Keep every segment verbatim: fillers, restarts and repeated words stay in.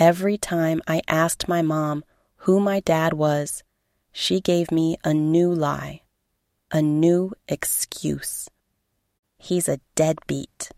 Every time I asked my mom who my dad was, she gave me a new lie, a new excuse. He's a deadbeat.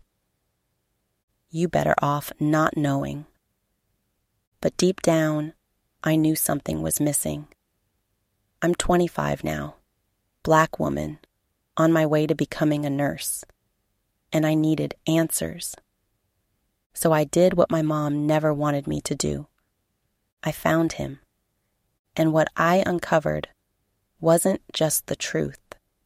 You better off not knowing. But deep down, I knew something was missing. I'm twenty-five now, black woman, on my way to becoming a nurse, and I needed answers. So I did what my mom never wanted me to do. I found him, and what I uncovered wasn't just the truth.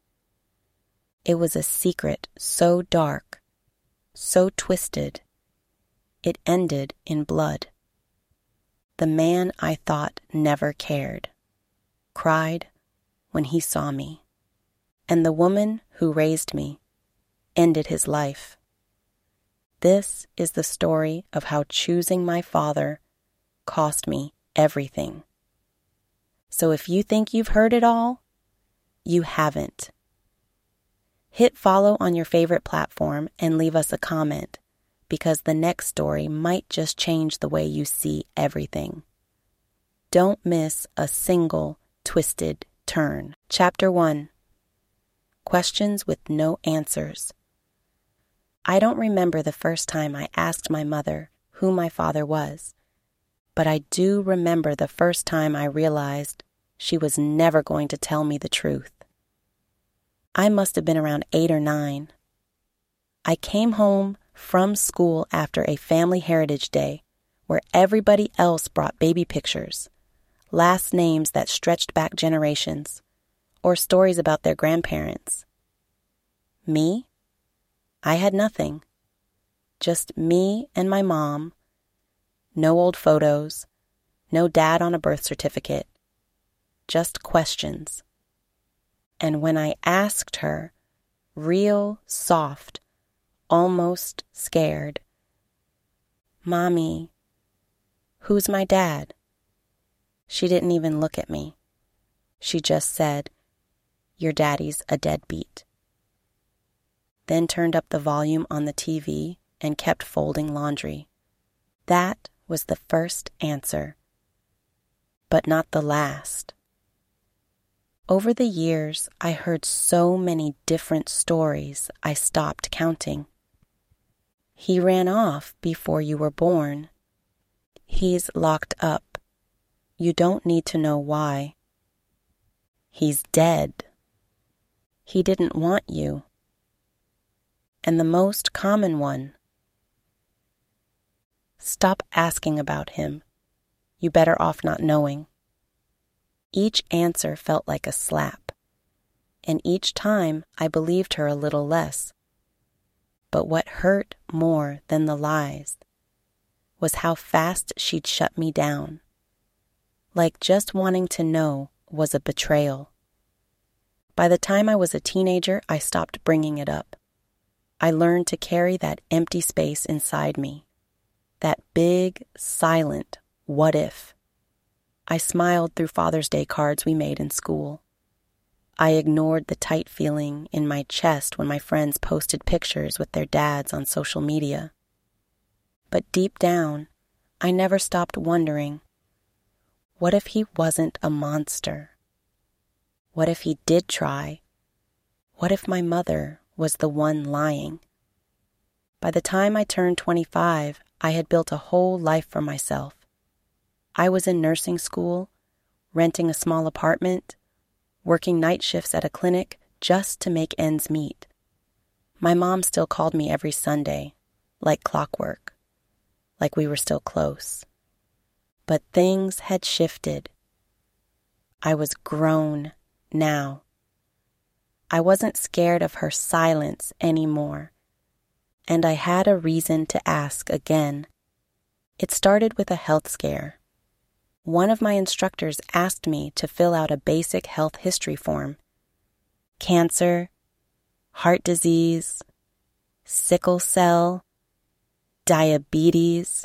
It was a secret so dark, so twisted, it ended in blood. The man I thought never cared, cried when he saw me, and the woman who raised me ended his life. This is the story of how choosing my father cost me everything. So if you think you've heard it all, you haven't. Hit follow on your favorite platform and leave us a comment, because the next story might just change the way you see everything. Don't miss a single twisted turn. Chapter one. Questions with no answers. I don't remember the first time I asked my mother who my father was, but I do remember the first time I realized she was never going to tell me the truth. I must have been around eight or nine. I came home from school after a family heritage day where everybody else brought baby pictures, last names that stretched back generations, or stories about their grandparents. Me? I had nothing. Just me and my mom. No old photos. No dad on a birth certificate. Just questions. And when I asked her, real soft, almost scared, "Mommy, who's my dad?" She didn't even look at me. She just said, "Your daddy's a deadbeat." Then turned up the volume on the T V and kept folding laundry. That was the first answer, but not the last. Over the years, I heard so many different stories I stopped counting. He ran off before you were born. He's locked up. You don't need to know why. He's dead. He didn't want you. And the most common one, stop asking about him. You better off not knowing. Each answer felt like a slap, and each time I believed her a little less. But what hurt more than the lies was how fast she'd shut me down, like just wanting to know was a betrayal. By the time I was a teenager, I stopped bringing it up. I learned to carry that empty space inside me, that big, silent what if. I smiled through Father's Day cards we made in school. I ignored the tight feeling in my chest when my friends posted pictures with their dads on social media. But deep down, I never stopped wondering, what if he wasn't a monster? What if he did try? What if my mother was the one lying? By the time I turned twenty-five, I had built a whole life for myself. I was in nursing school, renting a small apartment, working night shifts at a clinic just to make ends meet. My mom still called me every Sunday, like clockwork, like we were still close. But things had shifted. I was grown now. I wasn't scared of her silence anymore, and I had a reason to ask again. It started with a health scare. One of my instructors asked me to fill out a basic health history form. Cancer, heart disease, sickle cell, diabetes.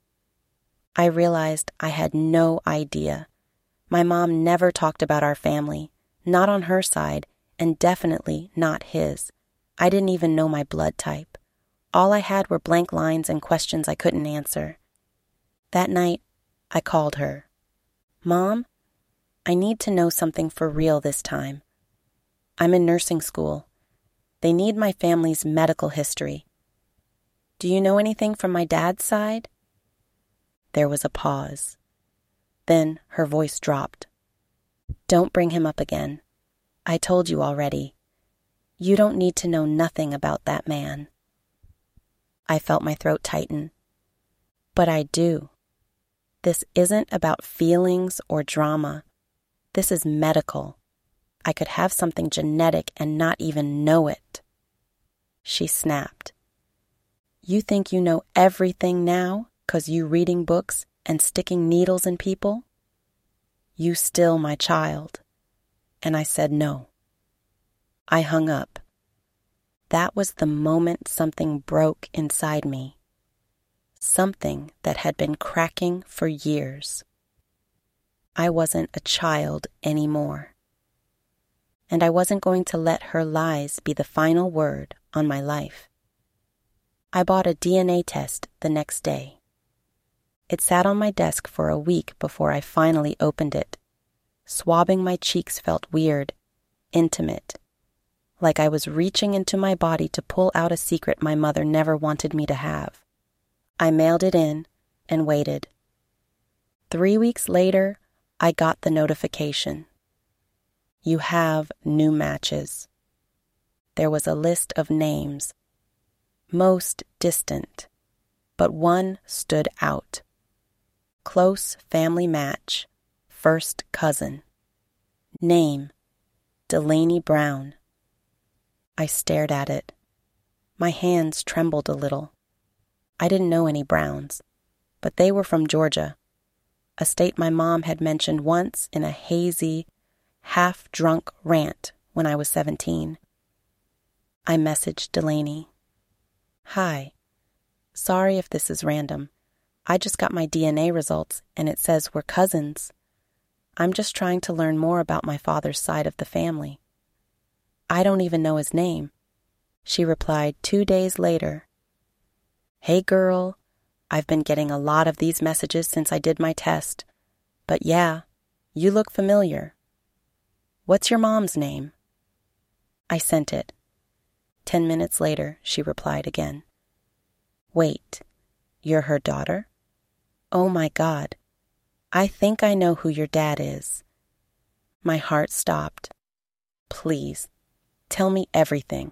I realized I had no idea. My mom never talked about our family, not on her side, and definitely not his. I didn't even know my blood type. All I had were blank lines and questions I couldn't answer. That night, I called her. Mom, I need to know something for real this time. I'm in nursing school. They need my family's medical history. Do you know anything from my dad's side? There was a pause. Then her voice dropped. Don't bring him up again. I told you already. You don't need to know nothing about that man. I felt my throat tighten. But I do. This isn't about feelings or drama. This is medical. I could have something genetic and not even know it. She snapped. You think you know everything now 'cause you reading books and sticking needles in people? You still my child. And I said no. I hung up. That was the moment something broke inside me. Something that had been cracking for years. I wasn't a child anymore. And I wasn't going to let her lies be the final word on my life. I bought a D N A test the next day. It sat on my desk for a week before I finally opened it. Swabbing my cheeks felt weird, intimate, like I was reaching into my body to pull out a secret my mother never wanted me to have. I mailed it in and waited. Three weeks later, I got the notification. You have new matches. There was a list of names, most distant, but one stood out. Close family match, first cousin. Name, Delaney Brown. I stared at it. My hands trembled a little. I didn't know any Browns, but they were from Georgia, a state my mom had mentioned once in a hazy, half-drunk rant when I was seventeen. I messaged Delaney. Hi. Sorry if this is random. I just got my D N A results and it says we're cousins. I'm just trying to learn more about my father's side of the family. I don't even know his name. She replied two days later. Hey girl, I've been getting a lot of these messages since I did my test. But yeah, you look familiar. What's your mom's name? I sent it. Ten minutes later, she replied again. Wait, you're her daughter? Oh my God, I think I know who your dad is. My heart stopped. Please, tell me everything.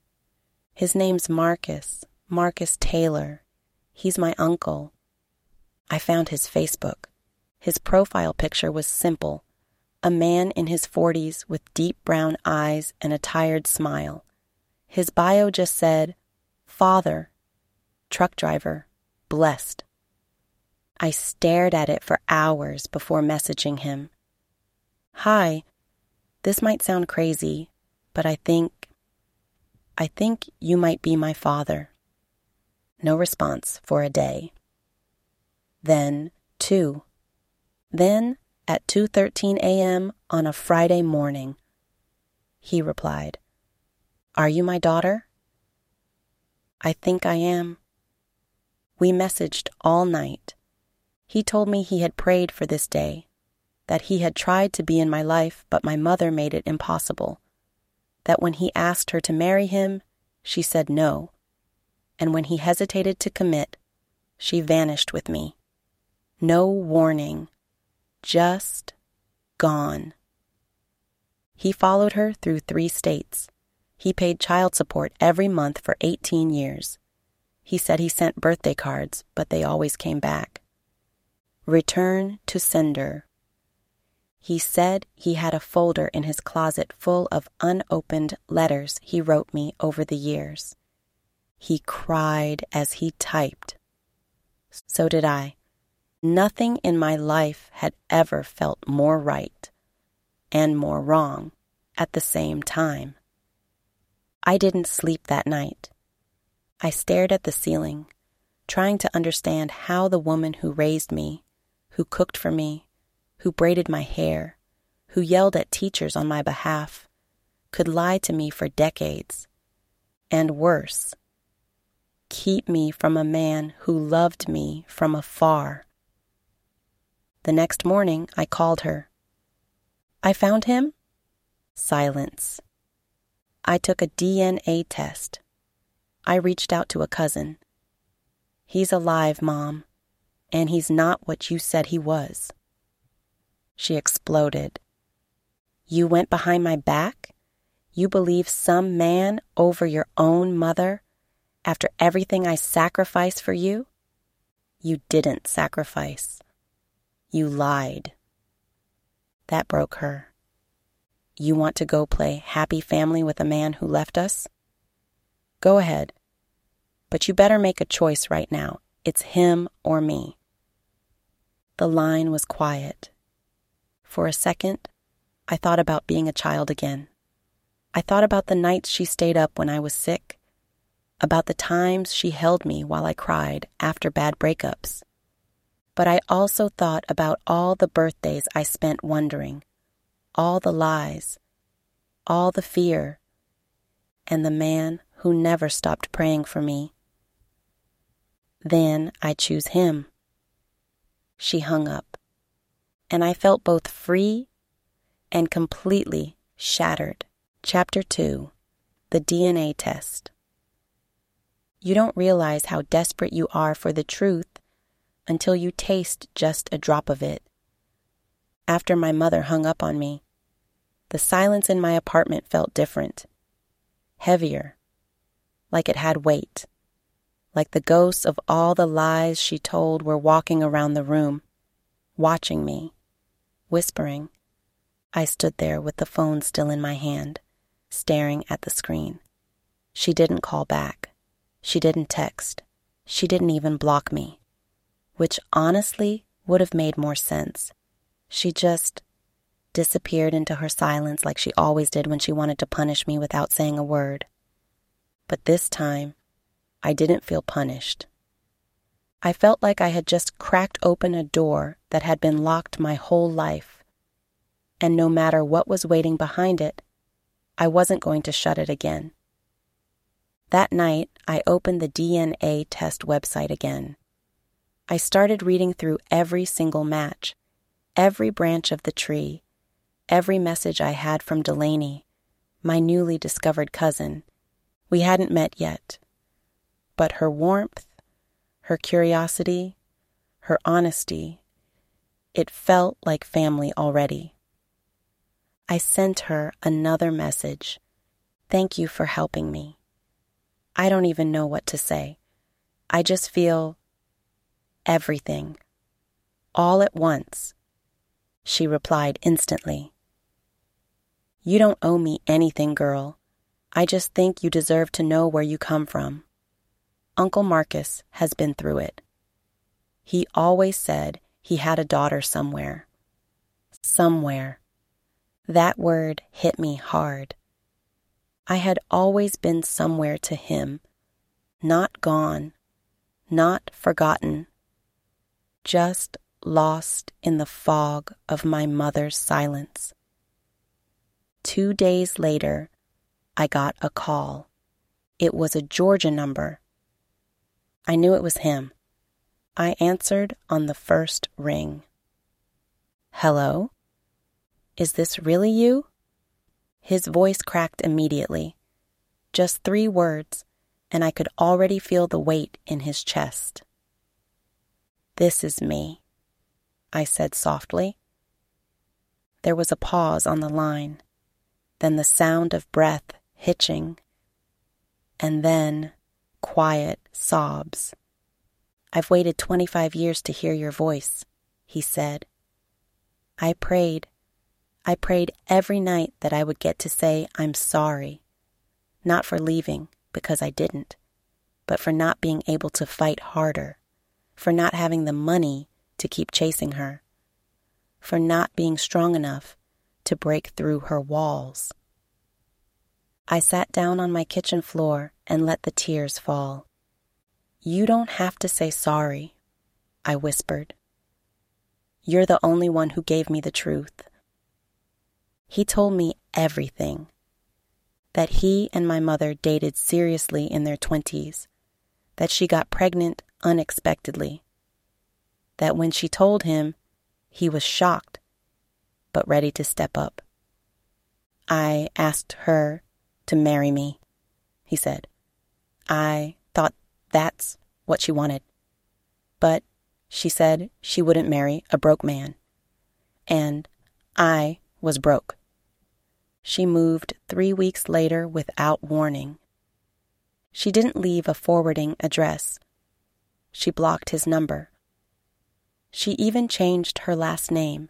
His name's Marcus, Marcus Taylor. He's my uncle. I found his Facebook. His profile picture was simple. A man in his forties with deep brown eyes and a tired smile. His bio just said, Father, truck driver, blessed. I stared at it for hours before messaging him. Hi, this might sound crazy, but I think, I think you might be my father. No response for a day. Then two. Then at two thirteen a.m. on a Friday morning. He replied, Are you my daughter? I think I am. We messaged all night. He told me he had prayed for this day, that he had tried to be in my life, but my mother made it impossible, that when he asked her to marry him, she said no, and when he hesitated to commit, she vanished with me. No warning, just gone. He followed her through three states. He paid child support every month for eighteen years. He said he sent birthday cards, but they always came back. Return to sender. He said he had a folder in his closet full of unopened letters he wrote me over the years. He cried as he typed. So did I. Nothing in my life had ever felt more right and more wrong at the same time. I didn't sleep that night. I stared at the ceiling, trying to understand how the woman who raised me, who cooked for me, who braided my hair, who yelled at teachers on my behalf, could lie to me for decades. And worse, keep me from a man who loved me from afar The next morning, I called her. I found him? Silence. I took a D N A test. I reached out to a cousin. He's alive, Mom, and he's not what you said he was. She exploded. You went behind my back? You believe some man over your own mother after everything I sacrificed for you? You didn't sacrifice. You lied. That broke her. You want to go play happy family with a man who left us? Go ahead. But you better make a choice right now. It's him or me. The line was quiet. For a second, I thought about being a child again. I thought about the nights she stayed up when I was sick, about the times she held me while I cried after bad breakups. But I also thought about all the birthdays I spent wondering, all the lies, all the fear, and the man who never stopped praying for me. Then I choose him. She hung up, and I felt both free and completely shattered. Chapter two. The D N A Test. You don't realize how desperate you are for the truth until you taste just a drop of it. After my mother hung up on me, the silence in my apartment felt different, heavier, like it had weight, like the ghosts of all the lies she told were walking around the room, watching me, whispering. I stood there with the phone still in my hand, staring at the screen. She didn't call back. She didn't text. She didn't even block me, which honestly would have made more sense. She just disappeared into her silence like she always did when she wanted to punish me without saying a word. But this time, I didn't feel punished. I felt like I had just cracked open a door that had been locked my whole life, and no matter what was waiting behind it, I wasn't going to shut it again. That night, I opened the D N A test website again. I started reading through every single match, every branch of the tree, every message I had from Delaney, my newly discovered cousin. We hadn't met yet, but her warmth, her curiosity, her honesty, it felt like family already. I sent her another message. Thank you for helping me. I don't even know what to say. I just feel everything, all at once. She replied instantly. You don't owe me anything, girl. I just think you deserve to know where you come from. Uncle Marcus has been through it. He always said he had a daughter somewhere. Somewhere. That word hit me hard. I had always been somewhere to him, not gone, not forgotten, just lost in the fog of my mother's silence. Two days later, I got a call. It was a Georgia number. I knew it was him. I answered on the first ring. Hello? Is this really you? His voice cracked immediately. Just three words, and I could already feel the weight in his chest. This is me, I said softly. There was a pause on the line, then the sound of breath hitching, and then quiet sobs. I've waited twenty-five years to hear your voice, he said. I prayed. I prayed every night that I would get to say I'm sorry, not for leaving, because I didn't, but for not being able to fight harder, for not having the money to keep chasing her, for not being strong enough to break through her walls. I sat down on my kitchen floor and let the tears fall. You don't have to say sorry, I whispered. You're the only one who gave me the truth. He told me everything. That he and my mother dated seriously in their twenties. That she got pregnant unexpectedly. That when she told him, He was shocked, but ready to step up. I asked her to marry me, he said. I thought that's what she wanted. But she said she wouldn't marry a broke man. And I was broke. She moved three weeks later without warning. She didn't leave a forwarding address. She blocked his number. She even changed her last name.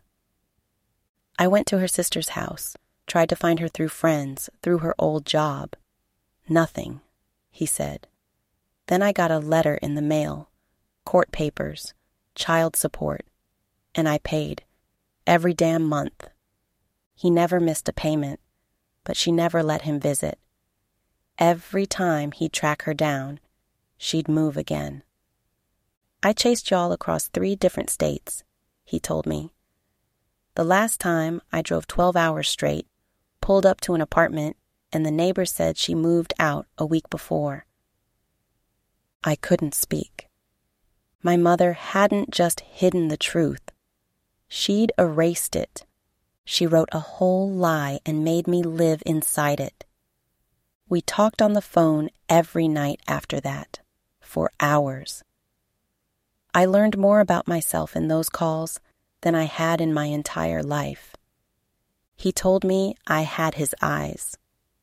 I went to her sister's house, tried to find her through friends, through her old job. Nothing, he said. Then I got a letter in the mail, court papers, child support, and I paid, every damn month. He never missed a payment, but she never let him visit. Every time he'd track her down, she'd move again. I chased y'all across three different states, he told me. The last time I drove twelve hours straight, pulled up to an apartment, and the neighbor said she moved out a week before. I couldn't speak. My mother hadn't just hidden the truth. She'd erased it. She wrote a whole lie and made me live inside it. We talked on the phone every night after that, for hours. I learned more about myself in those calls than I had in my entire life. He told me I had his eyes,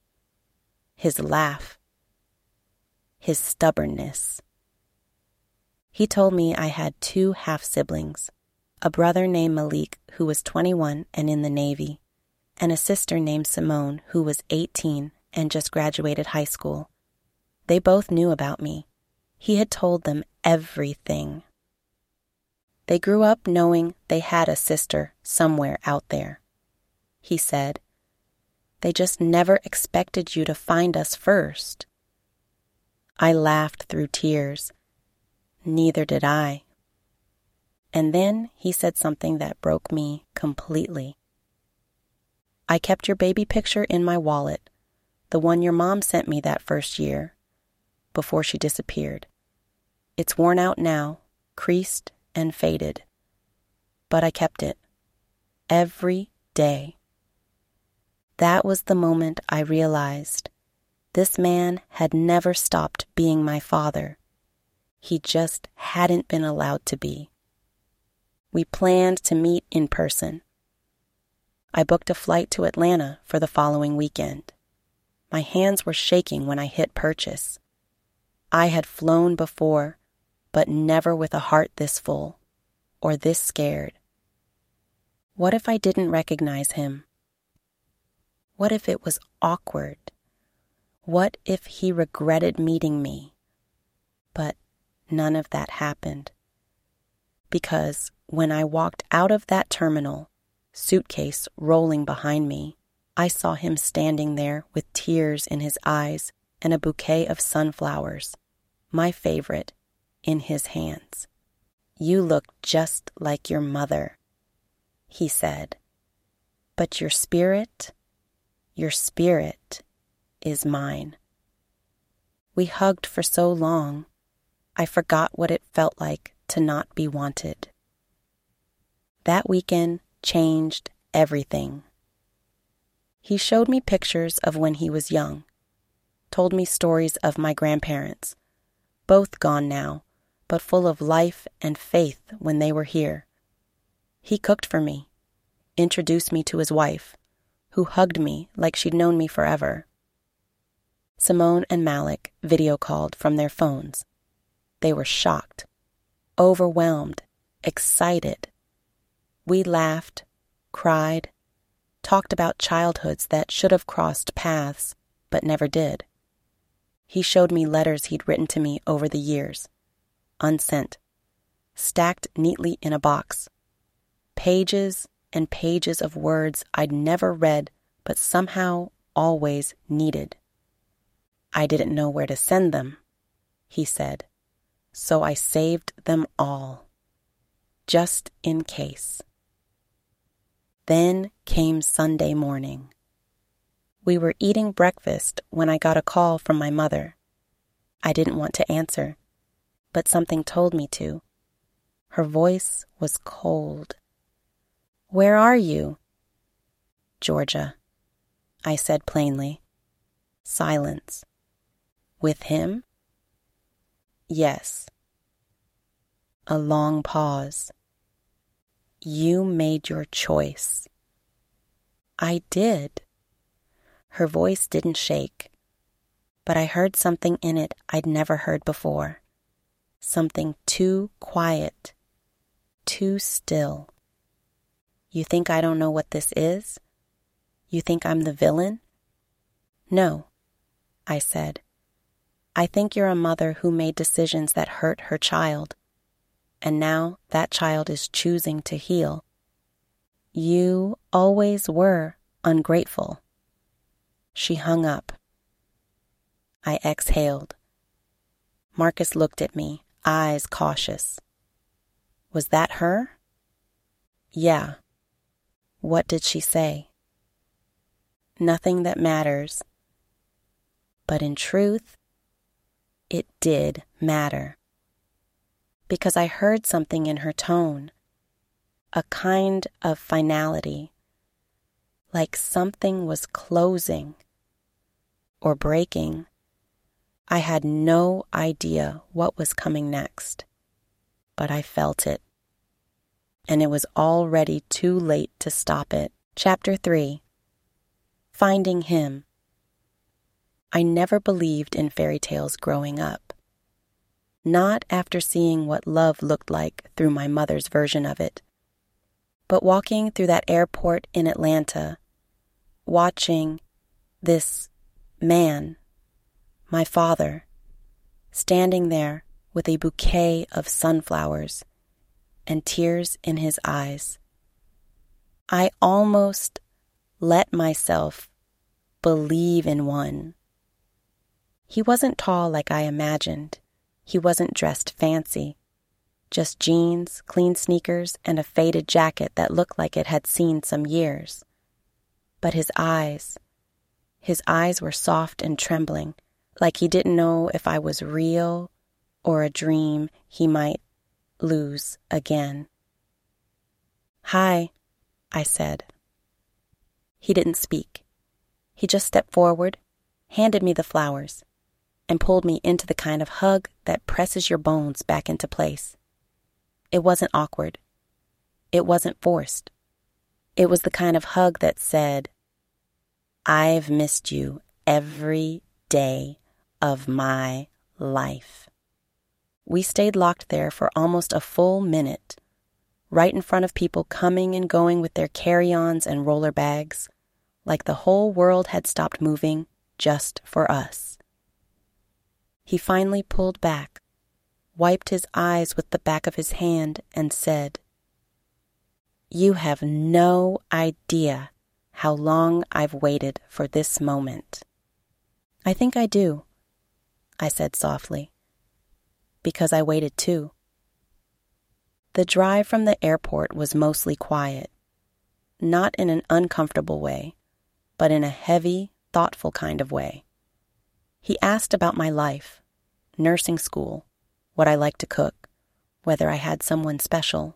his laugh, his stubbornness. He told me I had two half-siblings, a brother named Malik who was twenty-one and in the Navy, and a sister named Simone who was eighteen and just graduated high school. They both knew about me. He had told them everything. They grew up knowing they had a sister somewhere out there. He said, they just never expected you to find us first. I laughed through tears. Neither did I. And then he said something that broke me completely. I kept your baby picture in my wallet, the one your mom sent me that first year, before she disappeared. It's worn out now, creased and faded. But I kept it. Every day. That was the moment I realized this man had never stopped being my father. He just hadn't been allowed to be. We planned to meet in person. I booked a flight to Atlanta for the following weekend. My hands were shaking when I hit purchase. I had flown before, but never with a heart this full, or this scared. What if I didn't recognize him? What if it was awkward? What if he regretted meeting me? But none of that happened. Because when I walked out of that terminal, suitcase rolling behind me, I saw him standing there with tears in his eyes and a bouquet of sunflowers, my favorite, in his hands. You look just like your mother, he said. But your spirit, your spirit is mine. We hugged for so long, I forgot what it felt like to not be wanted. That weekend changed everything. He showed me pictures of when he was young, told me stories of my grandparents, both gone now, but full of life and faith when they were here. He cooked for me, introduced me to his wife, who hugged me like she'd known me forever. Simone and Malik video called from their phones. They were shocked, overwhelmed, excited. We laughed, cried, talked about childhoods that should have crossed paths, but never did. He showed me letters he'd written to me over the years, unsent, stacked neatly in a box. Pages and pages of words I'd never read, but somehow always needed. I didn't know where to send them, he said, so I saved them all, just in case. Then came Sunday morning. We were eating breakfast when I got a call from my mother. I didn't want to answer, but something told me to. Her voice was cold. Where are you? Georgia, I said plainly. Silence. With him? Yes. A long pause. You made your choice. I did. Her voice didn't shake, but I heard something in it I'd never heard before. Something too quiet, too still. You think I don't know what this is? You think I'm the villain? No, I said. I think you're a mother who made decisions that hurt her child, and now that child is choosing to heal. You always were ungrateful. She hung up. I exhaled. Marcus looked at me, eyes cautious. Was that her? Yeah. What did she say? Nothing that matters. But in truth, it did matter. Because I heard something in her tone, a kind of finality, like something was closing or breaking. I had no idea what was coming next, but I felt it, and it was already too late to stop it. Chapter three. Finding Him. I never believed in fairy tales growing up. Not after seeing what love looked like through my mother's version of it, but walking through that airport in Atlanta, watching this man, my father, standing there with a bouquet of sunflowers and tears in his eyes. I almost let myself believe in one. He wasn't tall like I imagined. He wasn't dressed fancy. Just jeans, clean sneakers, and a faded jacket that looked like it had seen some years. But his eyes, his eyes were soft and trembling, like he didn't know if I was real or a dream he might lose again. Hi, I said. He didn't speak. He just stepped forward, handed me the flowers, and pulled me into the kind of hug that presses your bones back into place. It wasn't awkward. It wasn't forced. It was the kind of hug that said, I've missed you every day of my life. We stayed locked there for almost a full minute, right in front of people coming and going with their carry-ons and roller bags, like the whole world had stopped moving just for us. He finally pulled back, wiped his eyes with the back of his hand, and said, You have no idea how long I've waited for this moment. I think I do, I said softly, because I waited too. The drive from the airport was mostly quiet, not in an uncomfortable way, but in a heavy, thoughtful kind of way. He asked about my life, nursing school, what I liked to cook, whether I had someone special.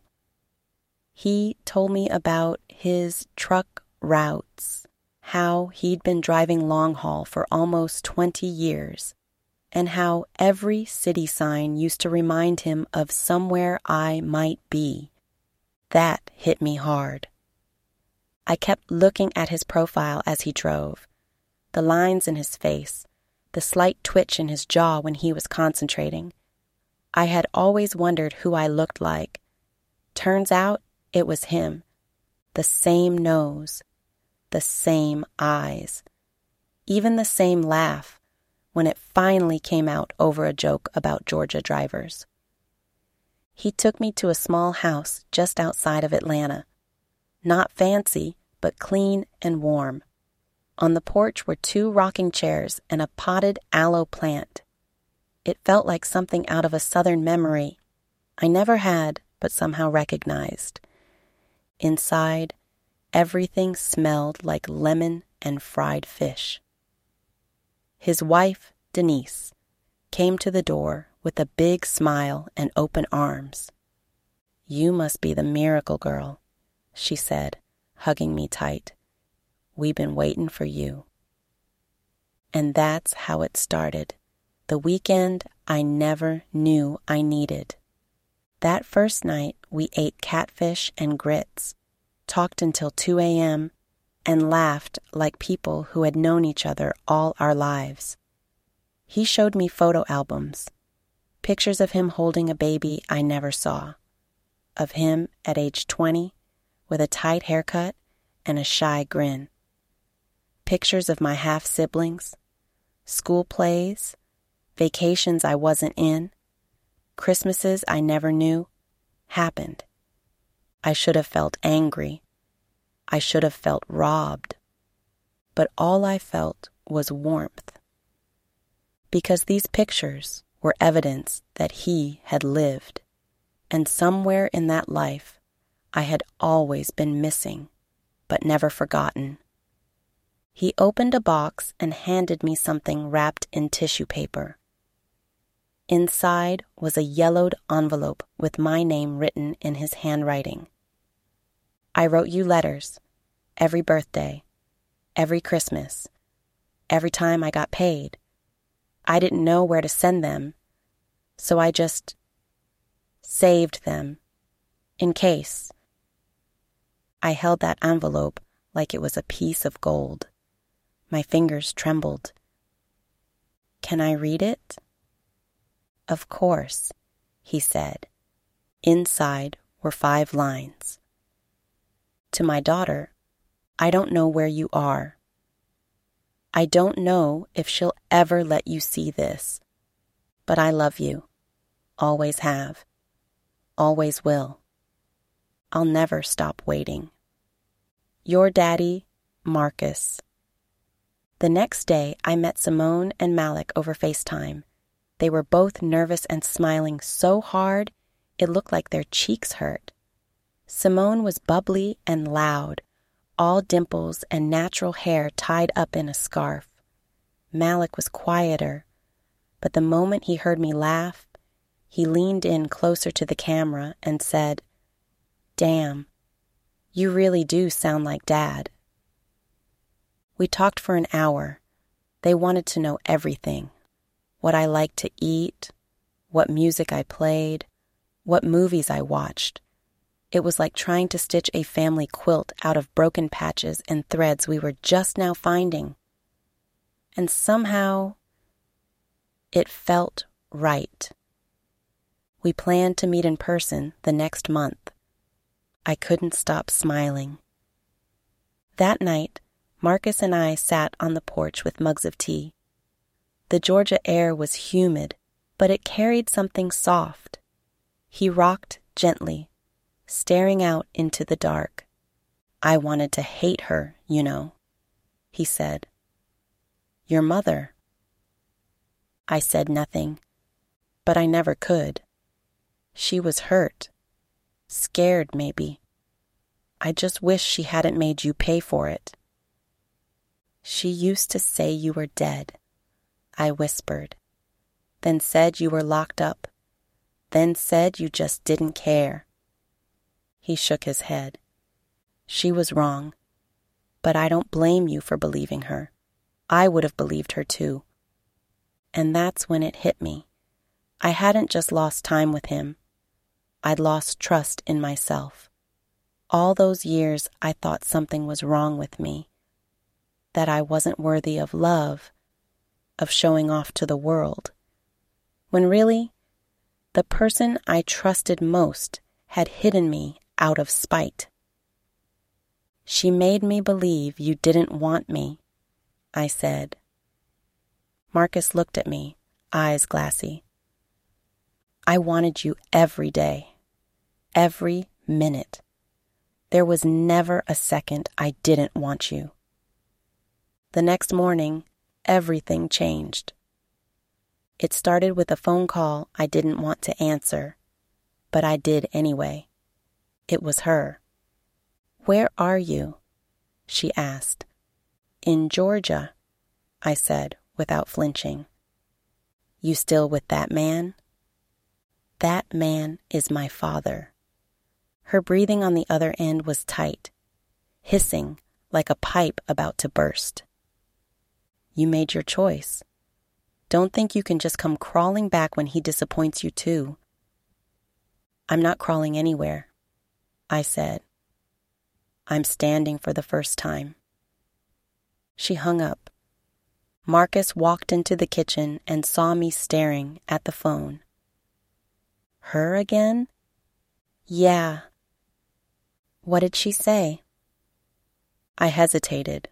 He told me about his truck routes, how he'd been driving long haul for almost twenty years, and how every city sign used to remind him of somewhere I might be. That hit me hard. I kept looking at his profile as he drove, the lines in his face, the slight twitch in his jaw when he was concentrating. I had always wondered who I looked like. Turns out it was him. The same nose, the same eyes, even the same laugh when it finally came out over a joke about Georgia drivers. He took me to a small house just outside of Atlanta. Not fancy, but clean and warm. On the porch were two rocking chairs and a potted aloe plant. It felt like something out of a southern memory I never had, but somehow recognized. Inside, everything smelled like lemon and fried fish. His wife, Denise, came to the door with a big smile and open arms. You must be the miracle girl, she said, hugging me tight. "We've been waiting for you." And that's how it started. The weekend I never knew I needed. That first night, we ate catfish and grits, talked until two a.m., and laughed like people who had known each other all our lives. He showed me photo albums, pictures of him holding a baby I never saw, of him at age twenty with a tight haircut and a shy grin, pictures of my half-siblings, school plays, vacations I wasn't in, Christmases I never knew, happened. I should have felt angry. I should have felt robbed. But all I felt was warmth. Because these pictures were evidence that he had lived, and somewhere in that life I had always been missing, but never forgotten. He opened a box and handed me something wrapped in tissue paper. Inside was a yellowed envelope with my name written in his handwriting. "I wrote you letters, every birthday, every Christmas, every time I got paid. I didn't know where to send them, so I just saved them, in case." I held that envelope like it was a piece of gold. My fingers trembled. "Can I read it?" "Of course," he said. Inside were five lines. "To my daughter, I don't know where you are. I don't know if she'll ever let you see this, but I love you, always have, always will. I'll never stop waiting. Your daddy, Marcus." The next day, I met Simone and Malik over FaceTime. They were both nervous and smiling so hard, it looked like their cheeks hurt. Simone was bubbly and loud, all dimples and natural hair tied up in a scarf. Malik was quieter, but the moment he heard me laugh, he leaned in closer to the camera and said, "Damn, you really do sound like Dad." We talked for an hour. They wanted to know everything. What I liked to eat, what music I played, what movies I watched. It was like trying to stitch a family quilt out of broken patches and threads we were just now finding. And somehow, it felt right. We planned to meet in person the next month. I couldn't stop smiling. That night, Marcus and I sat on the porch with mugs of tea. The Georgia air was humid, but it carried something soft. He rocked gently, staring out into the dark. "I wanted to hate her, you know," he said. "Your mother." I said nothing, but I never could. She was hurt, scared maybe. I just wish she hadn't made you pay for it. "She used to say you were dead," I whispered, "then said you were locked up, then said you just didn't care." He shook his head. "She was wrong, but I don't blame you for believing her. I would have believed her too." And that's when it hit me. I hadn't just lost time with him. I'd lost trust in myself. All those years I thought something was wrong with me, that I wasn't worthy of love, of showing off to the world, when really, the person I trusted most had hidden me out of spite. "She made me believe you didn't want me," I said. Marcus looked at me, eyes glassy. "I wanted you every day, every minute. There was never a second I didn't want you." The next morning, everything changed. It started with a phone call I didn't want to answer, but I did anyway. It was her. "Where are you?" she asked. "In Georgia," I said without flinching. "You still with that man?" "That man is my father." Her breathing on the other end was tight, hissing like a pipe about to burst. You made your choice. Don't think you can just come crawling back when he disappoints you too. I'm not crawling anywhere, I said. I'm standing for the first time. She hung up. Marcus walked into the kitchen and saw me staring at the phone. Her again? Yeah. What did she say? I hesitated.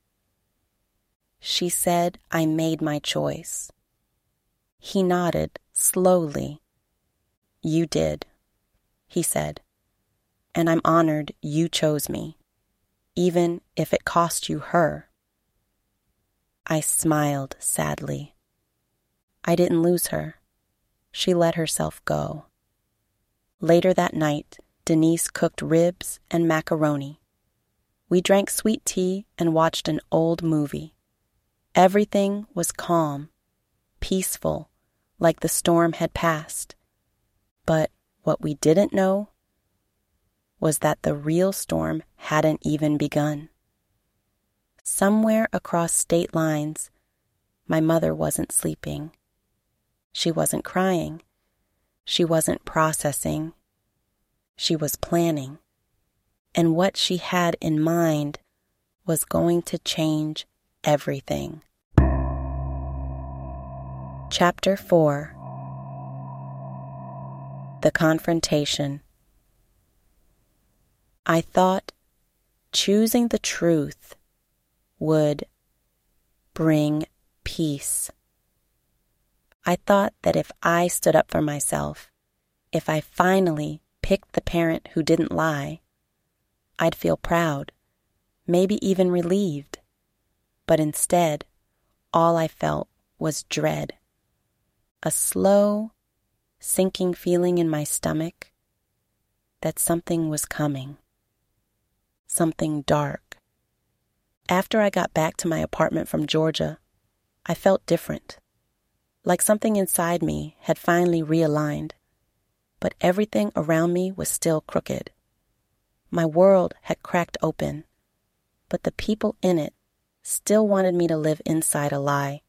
She said I made my choice. He nodded slowly. You did, he said, and I'm honored you chose me, even if it cost you her. I smiled sadly. I didn't lose her. She let herself go. Later that night, Denise cooked ribs and macaroni. We drank sweet tea and watched an old movie. Everything was calm, peaceful, like the storm had passed. But what we didn't know was that the real storm hadn't even begun. Somewhere across state lines, my mother wasn't sleeping. She wasn't crying. She wasn't processing. She was planning. And what she had in mind was going to change everything. Chapter four. The Confrontation. I thought choosing the truth would bring peace. I thought that if I stood up for myself, if I finally picked the parent who didn't lie, I'd feel proud, maybe even relieved. But instead, all I felt was dread. A slow, sinking feeling in my stomach that something was coming. Something dark. After I got back to my apartment from Georgia, I felt different. Like something inside me had finally realigned, but everything around me was still crooked. My world had cracked open, but the people in it still wanted me to live inside a lie.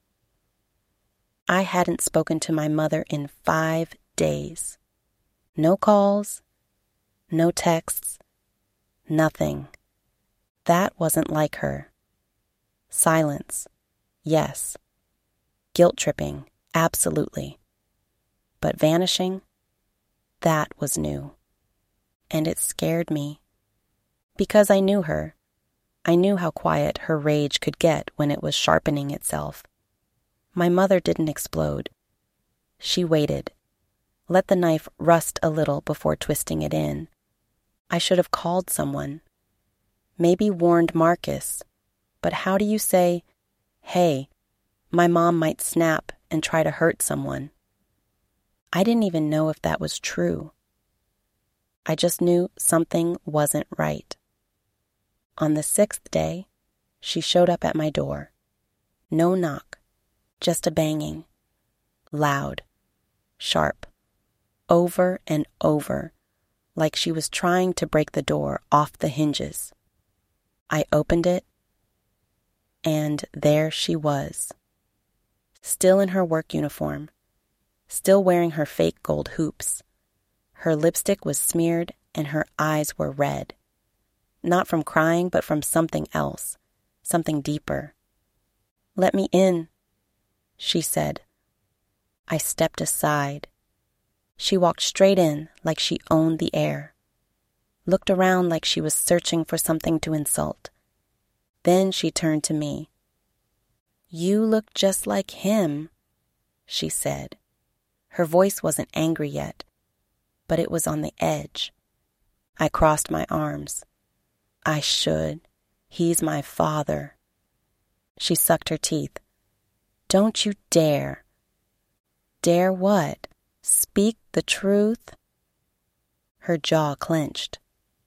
I hadn't spoken to my mother in five days. No calls, no texts, nothing. That wasn't like her. Silence, yes. Guilt-tripping, absolutely. But vanishing, that was new. And it scared me. Because I knew her. I knew how quiet her rage could get when it was sharpening itself. My mother didn't explode. She waited. Let the knife rust a little before twisting it in. I should have called someone. Maybe warned Marcus. But how do you say, hey, my mom might snap and try to hurt someone? I didn't even know if that was true. I just knew something wasn't right. On the sixth day, she showed up at my door. No knock, just a banging. Loud, sharp, over and over, like she was trying to break the door off the hinges. I opened it, and there she was. Still in her work uniform, still wearing her fake gold hoops. Her lipstick was smeared and her eyes were red. Not from crying, but from something else, something deeper. Let me in, she said. I stepped aside. She walked straight in like she owned the air. Looked around like she was searching for something to insult. Then she turned to me. You look just like him, she said. Her voice wasn't angry yet, but it was on the edge. I crossed my arms. I should. He's my father. She sucked her teeth. Don't you dare. Dare what? Speak the truth? Her jaw clenched.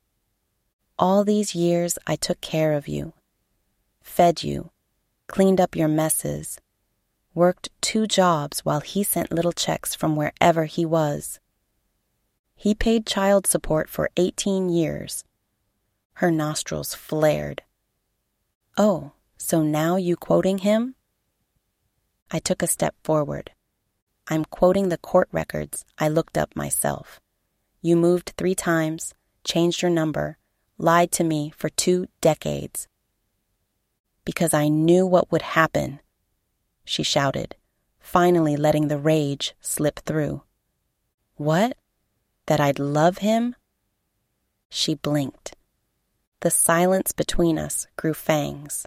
All these years I took care of you, fed you, cleaned up your messes, worked two jobs while he sent little checks from wherever he was. He paid child support for eighteen years. Her nostrils flared. Oh, so now you quoting him? I took a step forward. I'm quoting the court records I looked up myself. You moved three times, changed your number, lied to me for two decades. Because I knew what would happen, she shouted, finally letting the rage slip through. What? That I'd love him? She blinked. The silence between us grew fangs.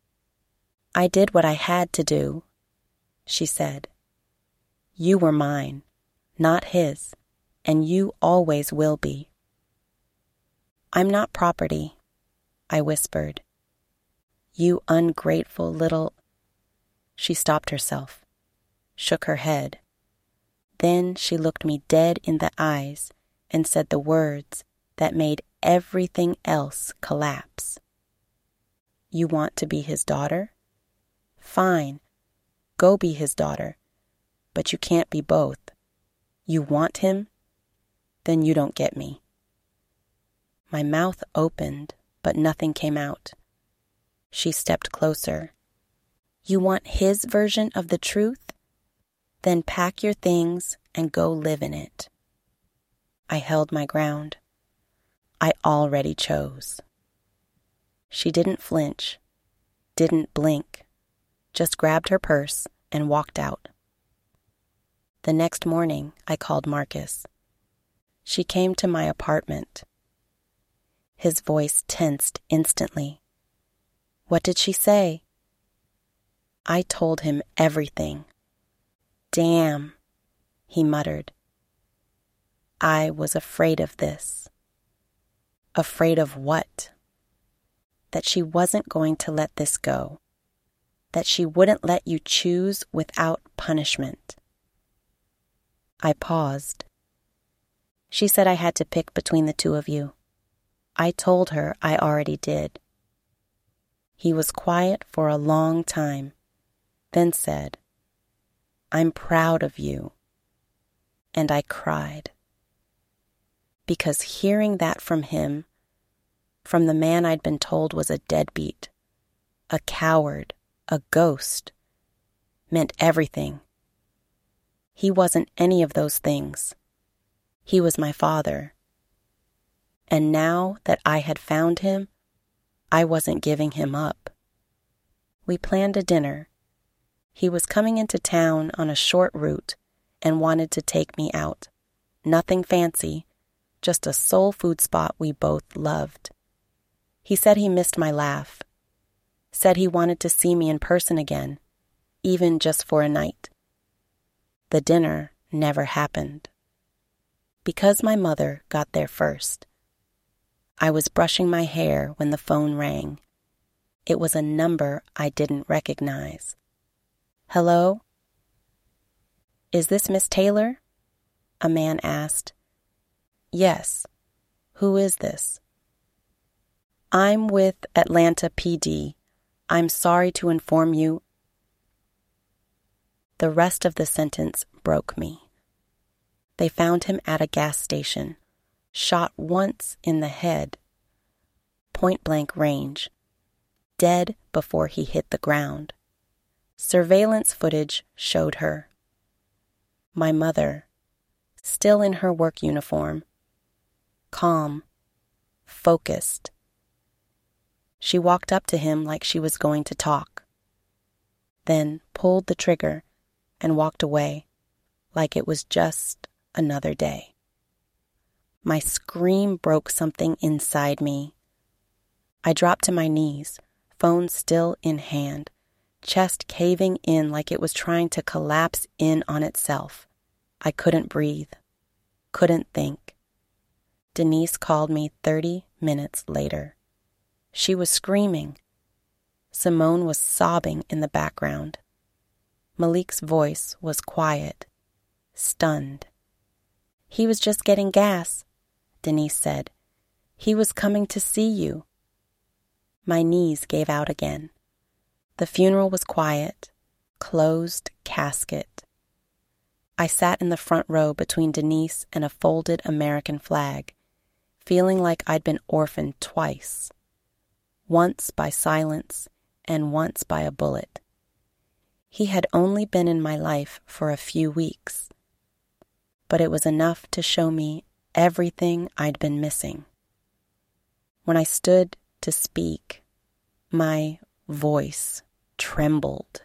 I did what I had to do, she said. You were mine, not his, and you always will be. I'm not property, I whispered. You ungrateful little... She stopped herself, shook her head. Then she looked me dead in the eyes and said the words that made everything else collapse. You want to be his daughter? Fine, go be his daughter, but you can't be both. You want him? Then you don't get me. My mouth opened, but nothing came out. She stepped closer. You want his version of the truth? Then pack your things and go live in it. I held my ground. I already chose. She didn't flinch, didn't blink, just grabbed her purse and walked out. The next morning, I called Marcus. She came to my apartment. His voice tensed instantly. What did she say? I told him everything. Damn, he muttered. I was afraid of this. Afraid of what? That she wasn't going to let this go. That she wouldn't let you choose without punishment. I paused. She said I had to pick between the two of you. I told her I already did. He was quiet for a long time, then said, I'm proud of you. And I cried. Because hearing that from him, from the man I'd been told was a deadbeat, a coward, a ghost, meant everything. He wasn't any of those things. He was my father. And now that I had found him, I wasn't giving him up. We planned a dinner. He was coming into town on a short route and wanted to take me out. Nothing fancy, just a soul food spot we both loved. He said he missed my laugh. Said he wanted to see me in person again, even just for a night. The dinner never happened. Because my mother got there first. I was brushing my hair when the phone rang. It was a number I didn't recognize. Hello? Is this Miss Taylor? A man asked. Yes. Who is this? I'm with Atlanta P D. I'm sorry to inform you. The rest of the sentence broke me. They found him at a gas station, shot once in the head, point-blank range, dead before he hit the ground. Surveillance footage showed her. My mother, still in her work uniform, calm, focused. She walked up to him like she was going to talk, then pulled the trigger and walked away like it was just another day. My scream broke something inside me. I dropped to my knees, phone still in hand, chest caving in like it was trying to collapse in on itself. I couldn't breathe, couldn't think. Denise called me thirty minutes later. She was screaming. Simone was sobbing in the background. Malik's voice was quiet, stunned. He was just getting gas, Denise said. He was coming to see you. My knees gave out again. The funeral was quiet, closed casket. I sat in the front row between Denise and a folded American flag, feeling like I'd been orphaned twice, once by silence and once by a bullet. He had only been in my life for a few weeks, but it was enough to show me everything I'd been missing. When I stood to speak, my voice trembled.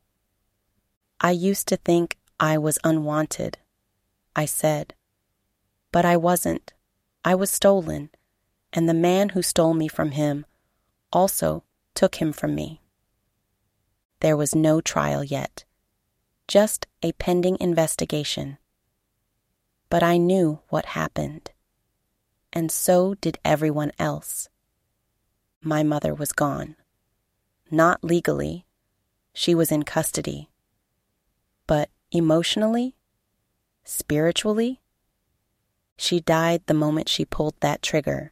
I used to think I was unwanted, I said, but I wasn't. I was stolen, and the man who stole me from him also took him from me. There was no trial yet, just a pending investigation. But I knew what happened, and so did everyone else. My mother was gone. Not legally, she was in custody. But emotionally, spiritually, she died the moment she pulled that trigger.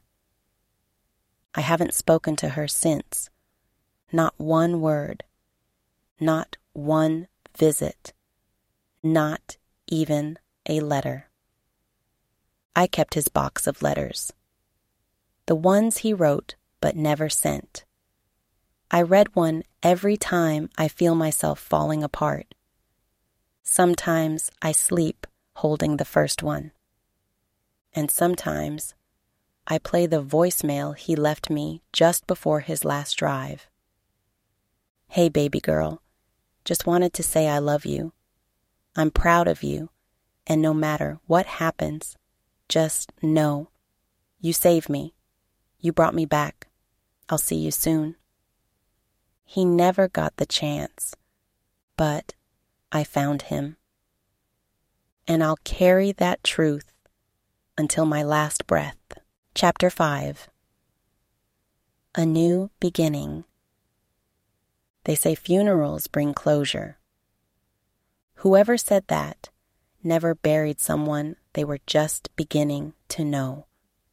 I haven't spoken to her since. Not one word. Not one visit. Not even a letter. I kept his box of letters. The ones he wrote but never sent. I read one every time I feel myself falling apart. Sometimes I sleep holding the first one. And sometimes I play the voicemail he left me just before his last drive. Hey, baby girl, just wanted to say I love you. I'm proud of you, and no matter what happens, just know you saved me. You brought me back. I'll see you soon. He never got the chance, but I found him. And I'll carry that truth until my last breath. Chapter five. A New Beginning. They say funerals bring closure. Whoever said that never buried someone they were just beginning to know.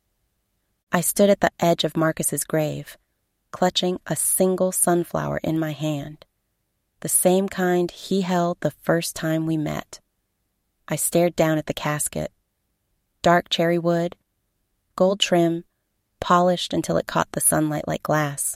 I stood at the edge of Marcus's grave, clutching a single sunflower in my hand, the same kind he held the first time we met. I stared down at the casket. Dark cherry wood, gold trim, polished until it caught the sunlight like glass.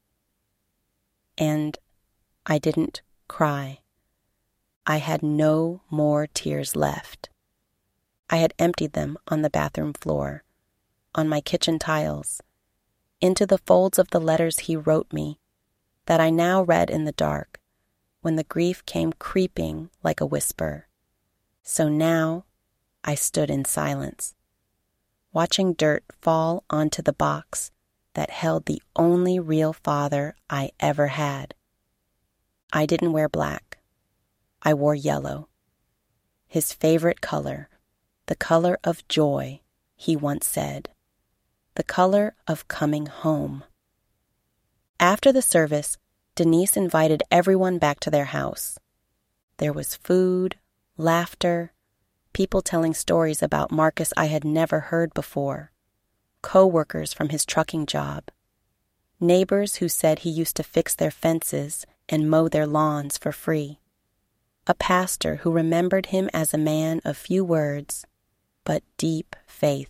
And I didn't cry. I had no more tears left. I had emptied them on the bathroom floor, on my kitchen tiles, into the folds of the letters he wrote me that I now read in the dark when the grief came creeping like a whisper. So now I stood in silence, watching dirt fall onto the box that held the only real father I ever had. I didn't wear black. I wore yellow. His favorite color, the color of joy, he once said. The color of coming home. After the service, Denise invited everyone back to their house. There was food, laughter, people telling stories about Marcus I had never heard before, co-workers from his trucking job, neighbors who said he used to fix their fences and mow their lawns for free, a pastor who remembered him as a man of few words, but deep faith.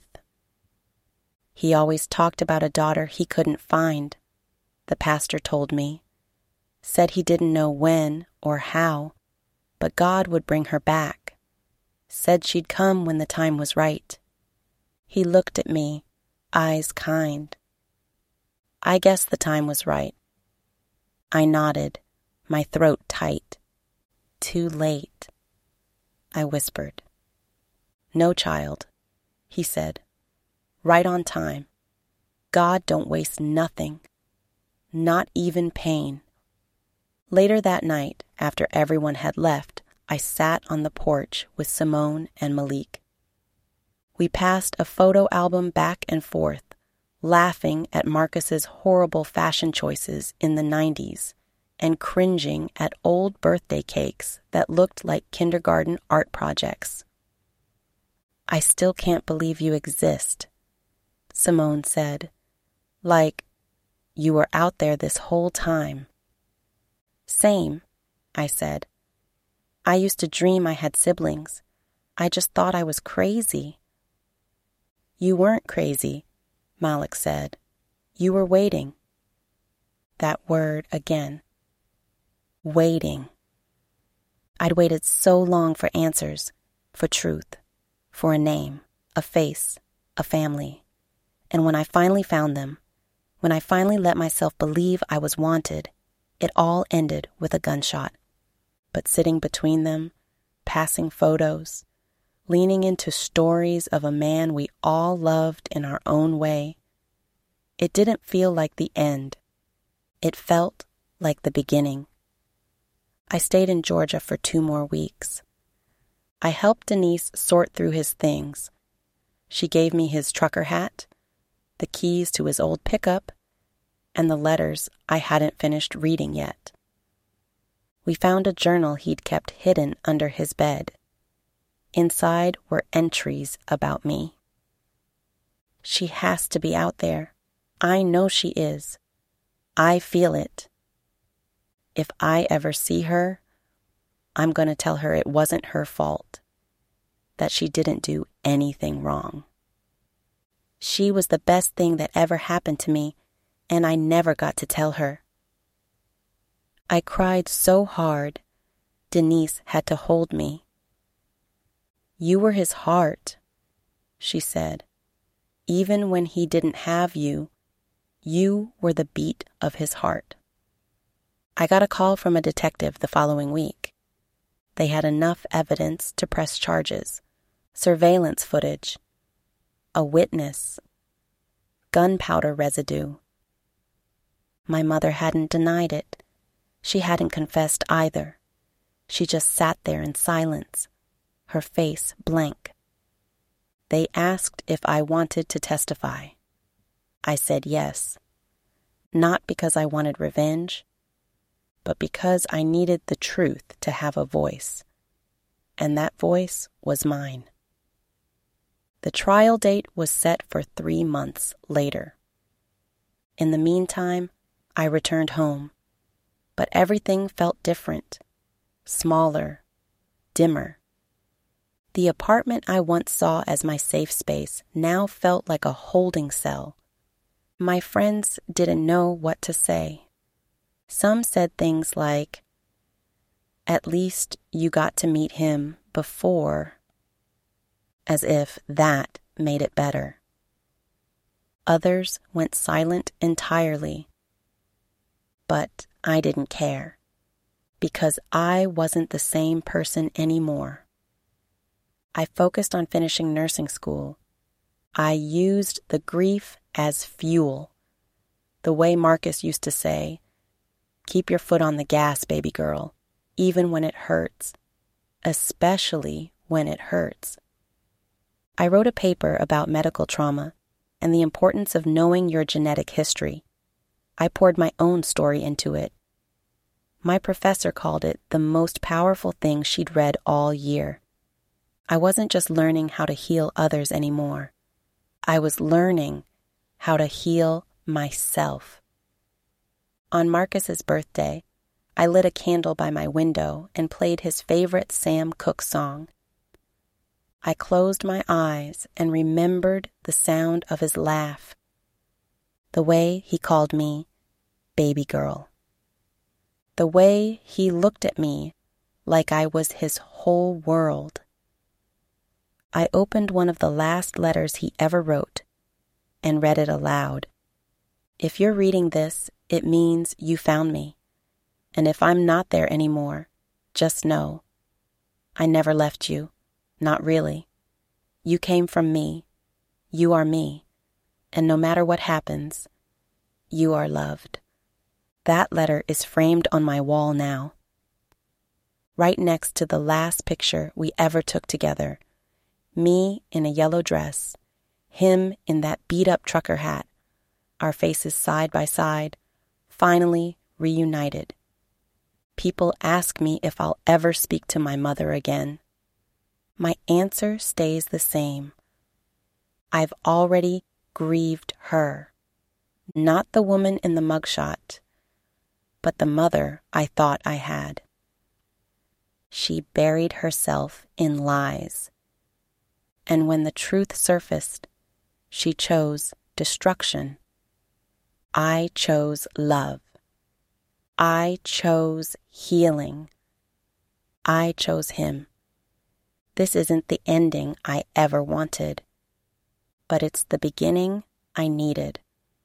He always talked about a daughter he couldn't find, the pastor told me, said he didn't know when or how, but God would bring her back, said she'd come when the time was right. He looked at me, eyes kind. I guess the time was right. I nodded, my throat tight. Too late, I whispered. No, child, he said. Right on time. God don't waste nothing, not even pain. Later that night, after everyone had left, I sat on the porch with Simone and Malik. We passed a photo album back and forth, laughing at Marcus's horrible fashion choices in the nineties and cringing at old birthday cakes that looked like kindergarten art projects. I still can't believe you exist, Simone said, like you were out there this whole time. Same, I said. I used to dream I had siblings, I just thought I was crazy." "You weren't crazy," Malik said. "You were waiting." That word again. Waiting. I'd waited so long for answers, for truth, for a name, a face, a family. And when I finally found them, when I finally let myself believe I was wanted, it all ended with a gunshot. But sitting between them, passing photos, leaning into stories of a man we all loved in our own way, it didn't feel like the end. It felt like the beginning. I stayed in Georgia for two more weeks. I helped Denise sort through his things. She gave me his trucker hat, the keys to his old pickup, and the letters I hadn't finished reading yet. We found a journal he'd kept hidden under his bed. Inside were entries about me. "She has to be out there. I know she is. I feel it. If I ever see her, I'm going to tell her it wasn't her fault, that she didn't do anything wrong. She was the best thing that ever happened to me, and I never got to tell her." I cried so hard, Denise had to hold me. "You were his heart," she said. "Even when he didn't have you, you were the beat of his heart." I got a call from a detective the following week. They had enough evidence to press charges, surveillance footage, a witness, gunpowder residue. My mother hadn't denied it. She hadn't confessed either. She just sat there in silence, her face blank. They asked if I wanted to testify. I said yes, not because I wanted revenge, but because I needed the truth to have a voice, and that voice was mine. The trial date was set for three months later. In the meantime, I returned home, but everything felt different, smaller, dimmer. The apartment I once saw as my safe space now felt like a holding cell. My friends didn't know what to say. Some said things like, "At least you got to meet him before," as if that made it better. Others went silent entirely. But I didn't care, because I wasn't the same person anymore. I focused on finishing nursing school. I used the grief as fuel. The way Marcus used to say, "Keep your foot on the gas, baby girl, even when it hurts, especially when it hurts." I wrote a paper about medical trauma and the importance of knowing your genetic history. I poured my own story into it. My professor called it the most powerful thing she'd read all year. I wasn't just learning how to heal others anymore. I was learning how to heal myself. On Marcus's birthday, I lit a candle by my window and played his favorite Sam Cooke song. I closed my eyes and remembered the sound of his laugh, the way he called me baby girl, the way he looked at me like I was his whole world. I opened one of the last letters he ever wrote and read it aloud. If you're reading this, it means you found me. And if I'm not there anymore, just know, I never left you. Not really. You came from me. You are me. And no matter what happens, you are loved. That letter is framed on my wall now, right next to the last picture we ever took together. Me in a yellow dress, him in that beat-up trucker hat, our faces side by side, finally reunited. People ask me if I'll ever speak to my mother again. My answer stays the same. I've already grieved her. Not the woman in the mugshot, but the mother I thought I had. She buried herself in lies, And when the truth surfaced, she chose destruction. I chose love. I chose healing. I chose him. This isn't the ending I ever wanted, but it's the beginning I needed.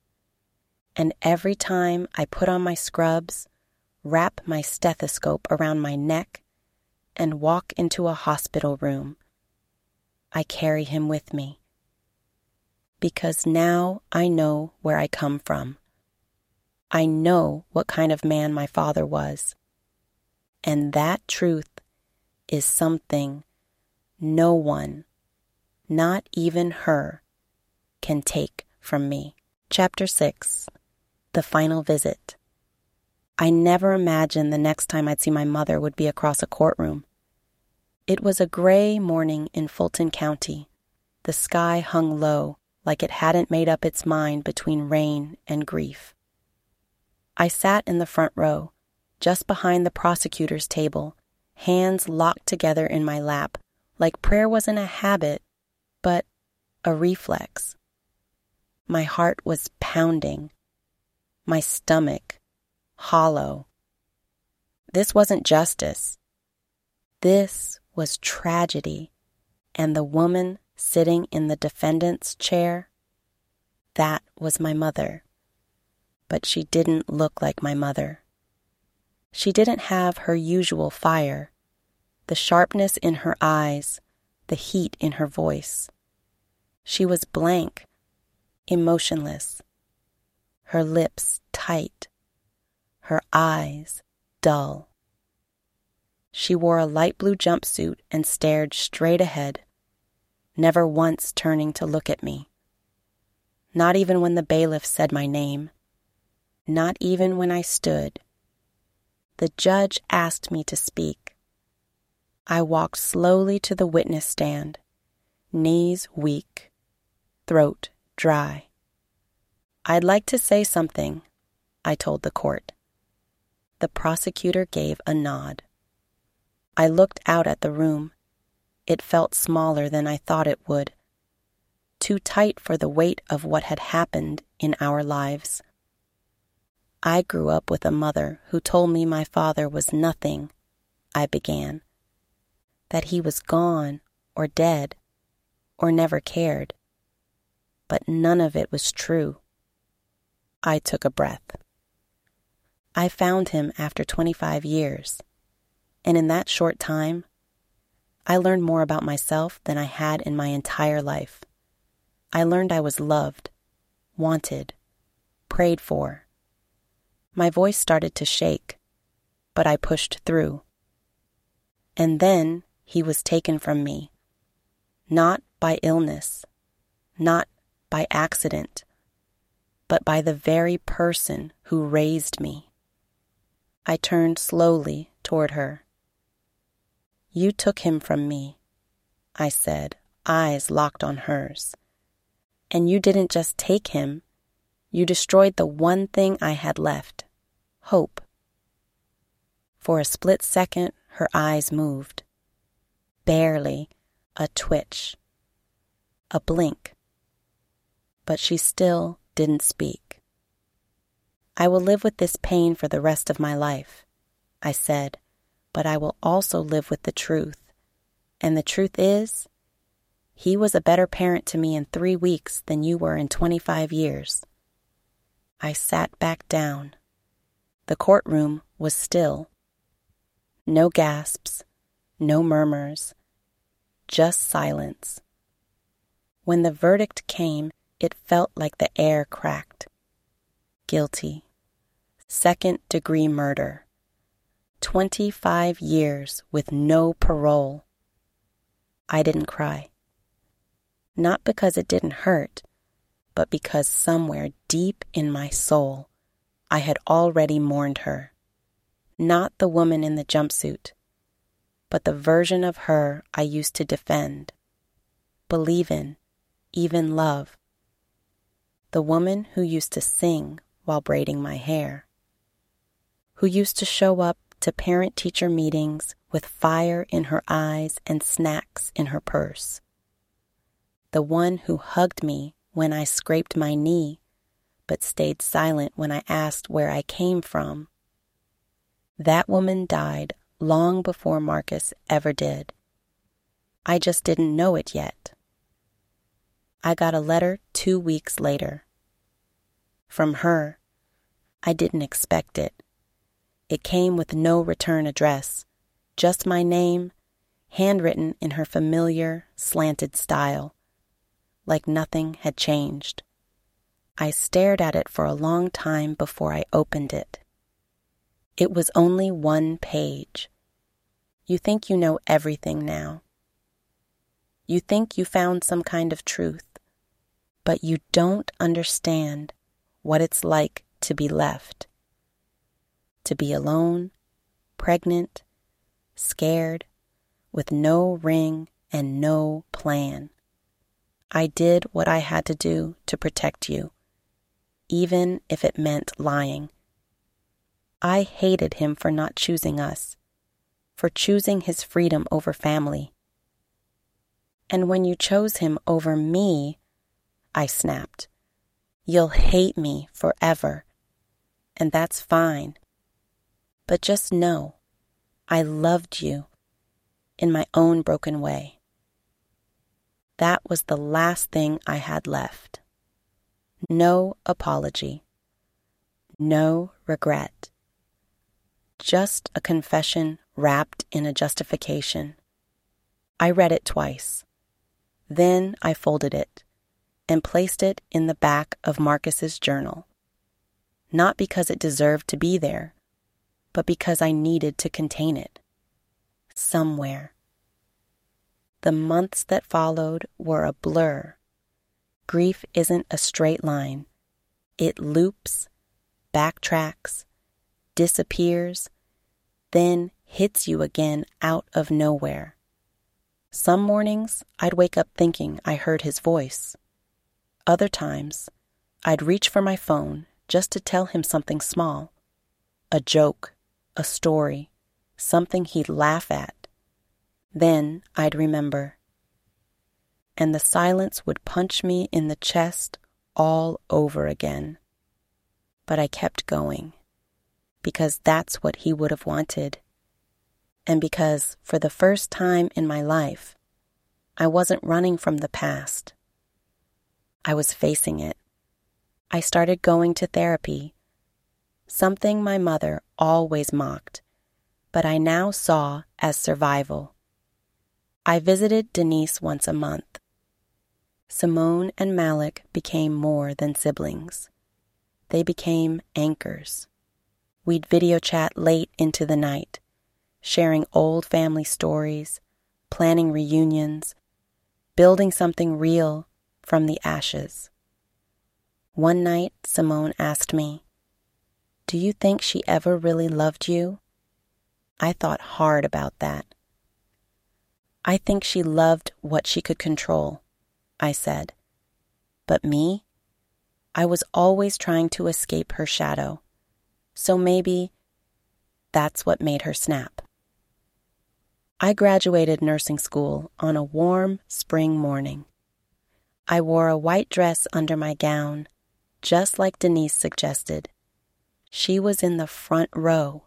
And every time I put on my scrubs, wrap my stethoscope around my neck, and walk into a hospital room, I carry him with me. Because now I know where I come from. I know what kind of man my father was. And that truth is something no one, not even her, can take from me. Chapter six. The Final Visit. I never imagined the next time I'd see my mother would be across a courtroom. It was a gray morning in Fulton County. The sky hung low, like it hadn't made up its mind between rain and grief. I sat in the front row, just behind the prosecutor's table, hands locked together in my lap, like prayer wasn't a habit, but a reflex. My heart was pounding. My stomach hollow. This wasn't justice. This was tragedy. And the woman sitting in the defendant's chair, that was my mother. But she didn't look like my mother. She didn't have her usual fire, the sharpness in her eyes, the heat in her voice. She was blank, emotionless, her lips tight, her eyes dull. She wore a light blue jumpsuit and stared straight ahead, never once turning to look at me. Not even when the bailiff said my name. Not even when I stood. The judge asked me to speak. I walked slowly to the witness stand, knees weak, throat dry. I'd like to say something, I told the court. The prosecutor gave a nod. I looked out at the room. It felt smaller than I thought it would. Too tight for the weight of what had happened in our lives. I grew up with a mother who told me my father was nothing, I began. That he was gone or dead or never cared. But none of it was true. I took a breath. I found him after twenty-five years, and in that short time, I learned more about myself than I had in my entire life. I learned I was loved, wanted, prayed for. My voice started to shake, but I pushed through. And then he was taken from me, not by illness, not by accident, but by the very person who raised me. I turned slowly toward her. You took him from me, I said, eyes locked on hers. And you didn't just take him, you destroyed the one thing I had left, hope. For a split second, her eyes moved. Barely a twitch, a blink. But she still didn't speak. I will live with this pain for the rest of my life, I said, but I will also live with the truth. And the truth is, he was a better parent to me in three weeks than you were in twenty-five years. I sat back down. The courtroom was still. No gasps, no murmurs, just silence. When the verdict came, it felt like the air cracked. Guilty. Second-degree murder. Twenty-five years with no parole. I didn't cry. Not because it didn't hurt, but because somewhere deep in my soul, I had already mourned her. Not the woman in the jumpsuit, but the version of her I used to defend, believe in, even love. The woman who used to sing while braiding my hair. Who used to show up to parent-teacher meetings with fire in her eyes and snacks in her purse. the one who hugged me when I scraped my knee, but stayed silent when I asked where I came from. That woman died long before Marcus ever did. I just didn't know it yet. I got a letter two weeks later. From her. I didn't expect it. It came with no return address, just my name, handwritten in her familiar, slanted style, like nothing had changed. I stared at it for a long time before I opened it. It was only one page. You think you know everything now. You think you found some kind of truth, but you don't understand what it's like to be left. To be alone, pregnant, scared, with no ring and no plan. I did what I had to do to protect you, even if it meant lying. I hated him for not choosing us, for choosing his freedom over family. And when you chose him over me, I snapped, you'll hate me forever, and that's fine. But just know, I loved you in my own broken way. That was the last thing I had left. No apology. No regret. Just a confession wrapped in a justification. I read it twice. Then I folded it and placed it in the back of Marcus's journal. Not because it deserved to be there, but because I needed to contain it. Somewhere. The months that followed were a blur. Grief isn't a straight line. It loops, backtracks, disappears, then hits you again out of nowhere. Some mornings, I'd wake up thinking I heard his voice. Other times, I'd reach for my phone just to tell him something small. A joke, a story, something he'd laugh at. Then I'd remember. And the silence would punch me in the chest all over again. But I kept going, because that's what he would have wanted. And because, for the first time in my life, I wasn't running from the past. I was facing it. I started going to therapy, something my mother always mocked, but I now saw as survival. I visited Denise once a month. Simone and Malik became more than siblings. They became anchors. We'd video chat late into the night, sharing old family stories, planning reunions, building something real from the ashes. One night, Simone asked me, "Do you think she ever really loved you?" I thought hard about that. "I think she loved what she could control," I said. "But me? I was always trying to escape her shadow. So maybe that's what made her snap." I graduated nursing school on a warm spring morning. I wore a white dress under my gown, just like Denise suggested. She was in the front row.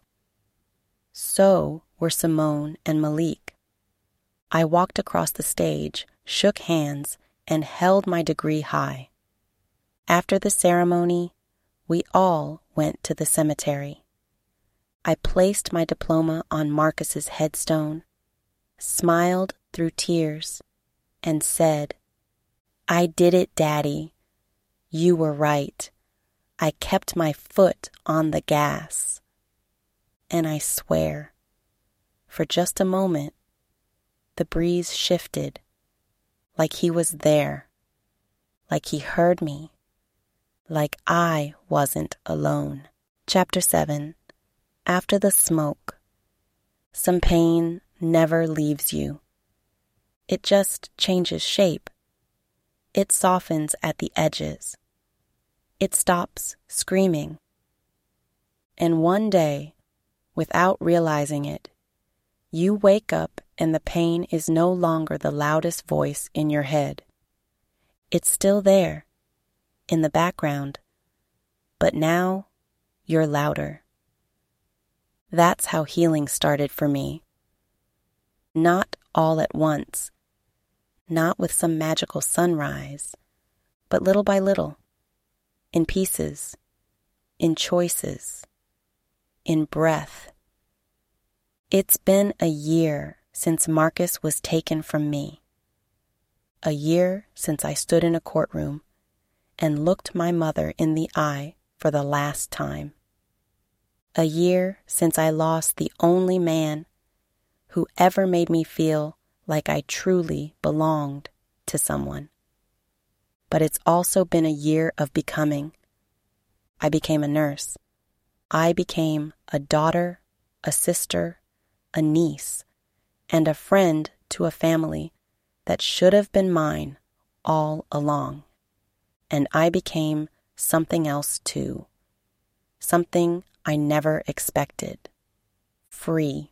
So were Simone and Malik. I walked across the stage, shook hands, and held my degree high. After the ceremony, we all went to the cemetery. I placed my diploma on Marcus's headstone, smiled through tears, and said, "I did it, Daddy. You were right. I kept my foot on the gas." And I swear, for just a moment, the breeze shifted, like he was there, like he heard me, like I wasn't alone. Chapter seven. After the smoke. Some pain never leaves you. It just changes shape. It softens at the edges. It stops screaming. And one day, without realizing it, you wake up and the pain is no longer the loudest voice in your head. It's still there, in the background, but now you're louder. That's how healing started for me. Not all at once, not with some magical sunrise, but little by little, in pieces, in choices, in breath. It's been a year since Marcus was taken from me. A year since I stood in a courtroom and looked my mother in the eye for the last time. A year since I lost the only man who ever made me feel like I truly belonged to someone. But it's also been a year of becoming. I became a nurse. I became a daughter, a sister, a niece, and a friend to a family that should have been mine all along. And I became something else too. Something I never expected. Free.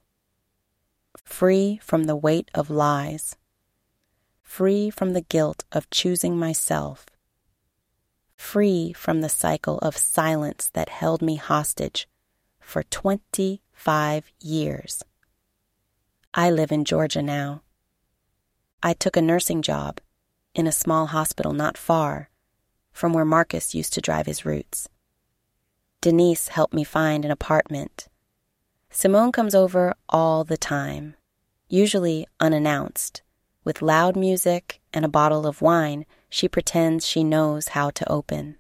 Free from the weight of lies. Free from the guilt of choosing myself. Free from the cycle of silence that held me hostage for twenty-five years. I live in Georgia now. I took a nursing job in a small hospital not far from where Marcus used to drive his routes. Denise helped me find an apartment. Simone comes over all the time, usually unannounced. With loud music and a bottle of wine, she pretends she knows how to open.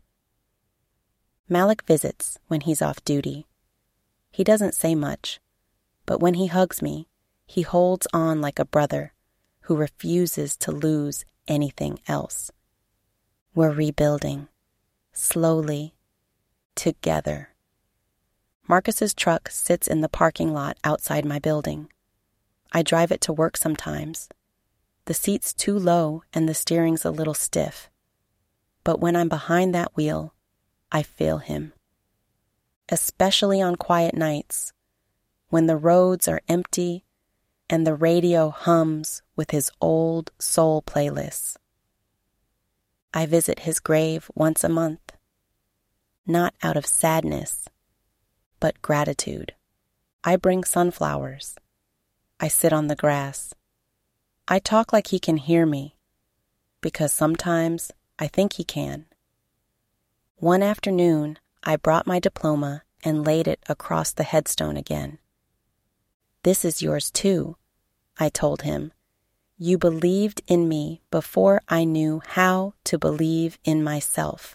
Malik visits when he's off duty. He doesn't say much, but when he hugs me, he holds on like a brother who refuses to lose anything else. We're rebuilding, slowly, together. Marcus's truck sits in the parking lot outside my building. I drive it to work sometimes. The seat's too low and the steering's a little stiff. But when I'm behind that wheel, I feel him. Especially on quiet nights, when the roads are empty and the radio hums with his old soul playlists. I visit his grave once a month, not out of sadness, but gratitude. I bring sunflowers. I sit on the grass. I talk like he can hear me, because sometimes I think he can. One afternoon, I brought my diploma and laid it across the headstone again. "This is yours too," I told him. "You believed in me before I knew how to believe in myself."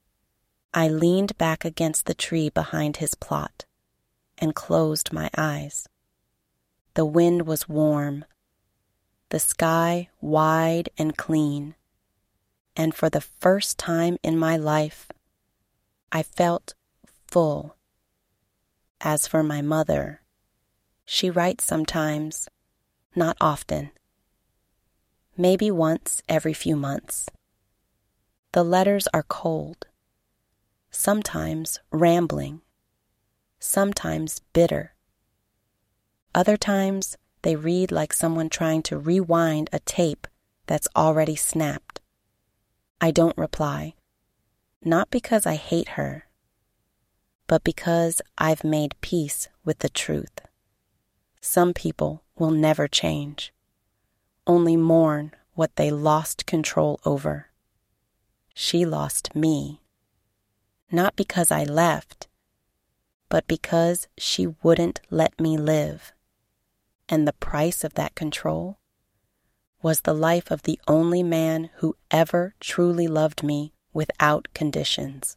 I leaned back against the tree behind his plot and closed my eyes. The wind was warm, the sky wide and clean, and for the first time in my life, I felt full. As for my mother, she writes sometimes, not often. Maybe once every few months. The letters are cold, sometimes rambling, sometimes bitter. Other times, they read like someone trying to rewind a tape that's already snapped. I don't reply, not because I hate her, but because I've made peace with the truth. Some people will never change, only mourn what they lost control over. She lost me, not because I left, but because she wouldn't let me live. And the price of that control was the life of the only man who ever truly loved me without conditions.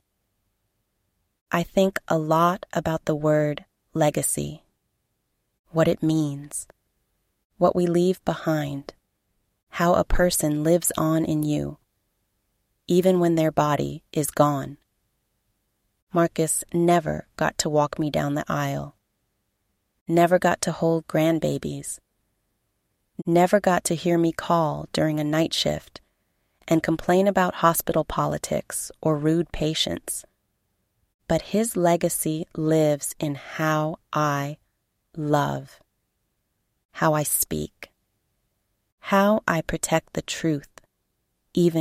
I think a lot about the word legacy, what it means, what we leave behind, how a person lives on in you, even when their body is gone. Marcus never got to walk me down the aisle, never got to hold grandbabies, never got to hear me call during a night shift and complain about hospital politics or rude patients. But his legacy lives in how I love, how I speak, how I protect the truth, even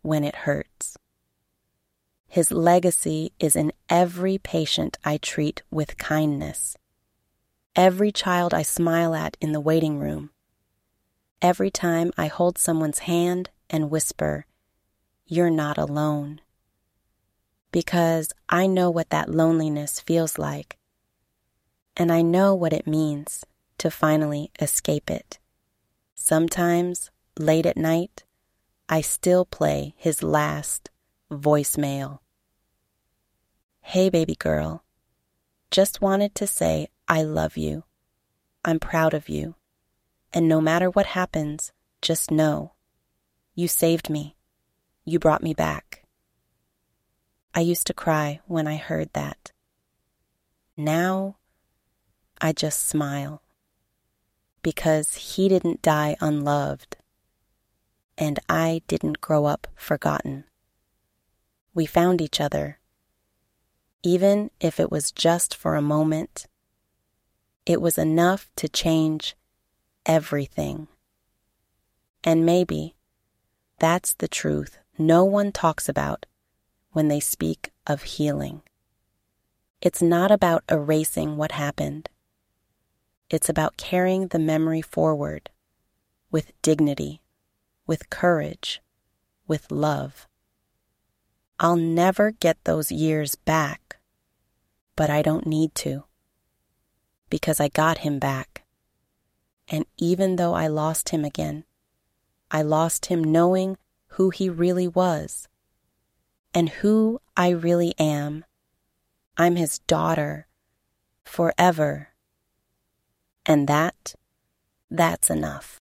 when it hurts. His legacy is in every patient I treat with kindness, every child I smile at in the waiting room, every time I hold someone's hand and whisper, "You're not alone." Because I know what that loneliness feels like, and I know what it means to finally escape it. Sometimes, late at night, I still play his last voicemail. "Hey, baby girl. Just wanted to say I love you. I'm proud of you. And no matter what happens, just know, you saved me. You brought me back." I used to cry when I heard that. Now, I just smile. Because he didn't die unloved. And I didn't grow up forgotten. We found each other. Even if it was just for a moment, it was enough to change everything. And maybe that's the truth no one talks about when they speak of healing. It's not about erasing what happened. It's about carrying the memory forward with dignity, with courage, with love. I'll never get those years back, but I don't need to, because I got him back. And even though I lost him again, I lost him knowing who he really was and who I really am. I'm his daughter forever. And that, that's enough.